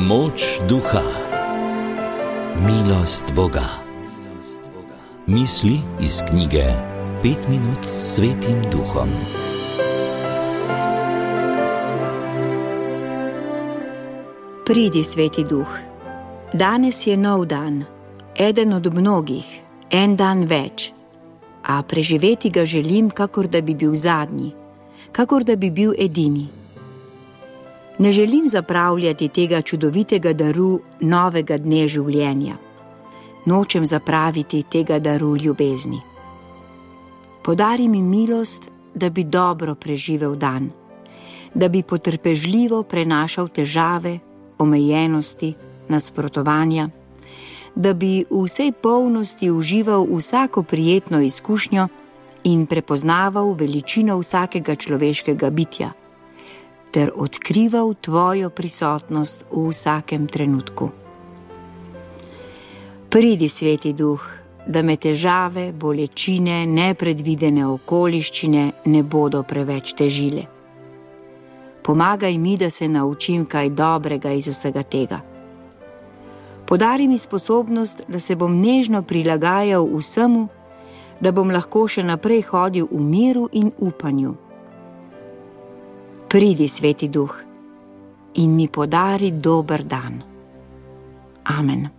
Moč duha, milost Boga. Misli iz knjige 5 minut s Svetim Duhom. Pridi, Sveti Duh. Danes je nov dan, eden od mnogih, en dan več, a preživeti ga želim, kakor da bi bil zadnji, kakor da bi bil edini. Ne želim zapravljati tega čudovitega daru novega dne življenja. Nočem zapraviti tega daru ljubezni. Podari mi milost, da bi dobro preživel dan, da bi potrpežljivo prenašal težave, omejenosti, nasprotovanja, da bi v vsej polnosti užival vsako prijetno izkušnjo in prepoznaval veličino vsakega človeškega bitja, ter odkrival tvojo prisotnost v vsakem trenutku. Pridi, Sveti Duh, da me težave, bolečine, nepredvidene okoliščine ne bodo preveč težile. Pomagaj mi, da se naučim kaj dobrega iz vsega tega. Podari mi sposobnost, da se bom nežno prilagajal vsemu, da bom lahko še naprej hodil v miru in upanju. Pridi, Sveti Duh, in mi podari dober dan. Amen.